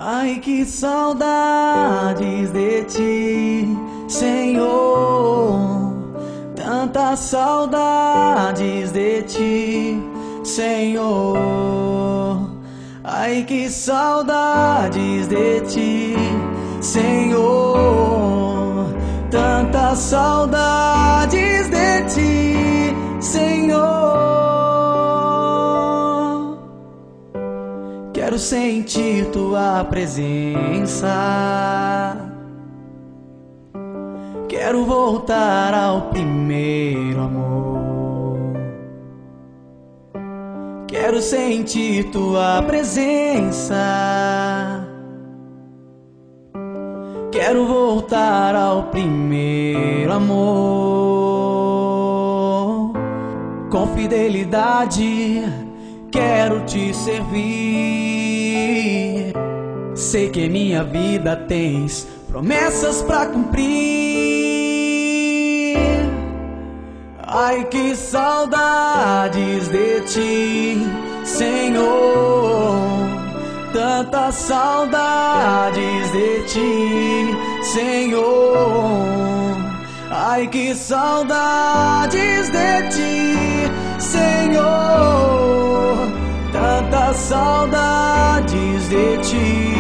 Ai, que saudades de ti, Senhor. Tantas saudades de ti, Senhor. Ai, que saudades de ti, Senhor. Tantas saudades de ti, Senhor. Quero sentir tua presença. Quero voltar ao primeiro amor. Quero sentir tua presença. Quero voltar ao primeiro amor. Com fidelidade quero te servir. Sei que em minha vida tens promessas pra cumprir. Ai, que saudades de ti, Senhor. Tantas saudades de ti, Senhor. Ai, que saudades de ti, Senhor. Tantas saudades de ti.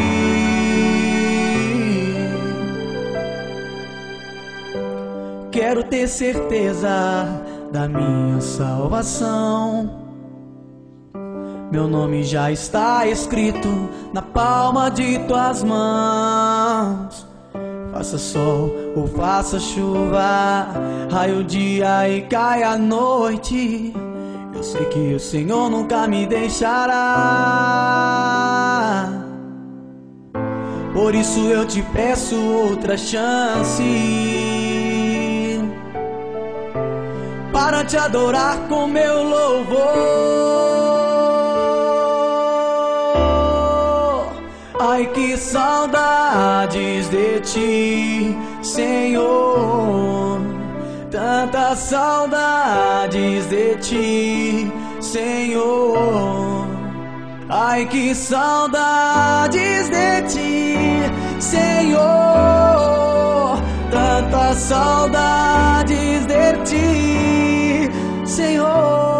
Quero ter certeza da minha salvação. Meu nome já está escrito na palma de tuas mãos. Faça sol ou faça chuva, raia o dia e cai a noite, eu sei que o Senhor nunca me deixará. Por isso eu te peço outra chance para te adorar com meu louvor. Ai, que saudades de ti, Senhor. Tantas saudades de ti, Senhor. Ai, que saudades de ti, Senhor. Tantas saudades de ti, Senhor.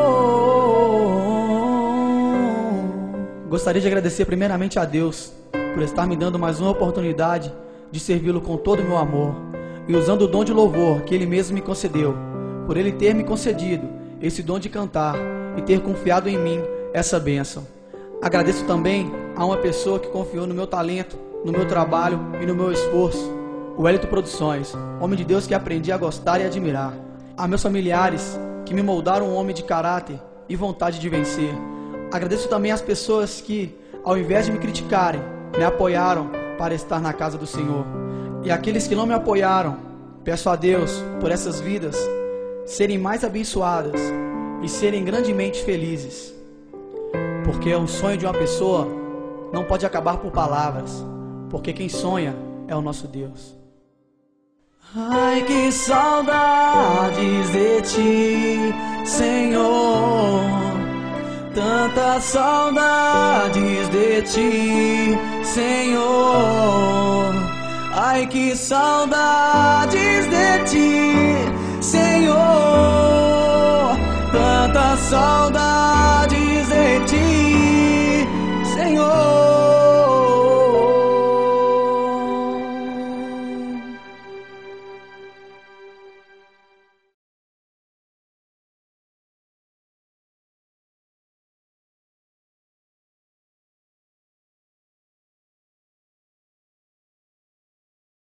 Gostaria de agradecer primeiramente a Deus por estar me dando mais uma oportunidade de servi-lo com todo o meu amor e usando o dom de louvor que Ele mesmo me concedeu, por Ele ter me concedido esse dom de cantar e ter confiado em mim essa bênção. Agradeço também a uma pessoa que confiou no meu talento, no meu trabalho e no meu esforço, o Wellington Produções, homem de Deus que aprendi a gostar e admirar. A meus familiares que me moldaram um homem de caráter e vontade de vencer. Agradeço também às pessoas que, ao invés de me criticarem, me apoiaram para estar na casa do Senhor. E aqueles que não me apoiaram, peço a Deus por essas vidas serem mais abençoadas e serem grandemente felizes. Porque o sonho de uma pessoa não pode acabar por palavras, porque quem sonha é o nosso Deus. Ai, que saudades de ti, Senhor. Tantas saudades de ti, Senhor. Ai, que saudades de ti,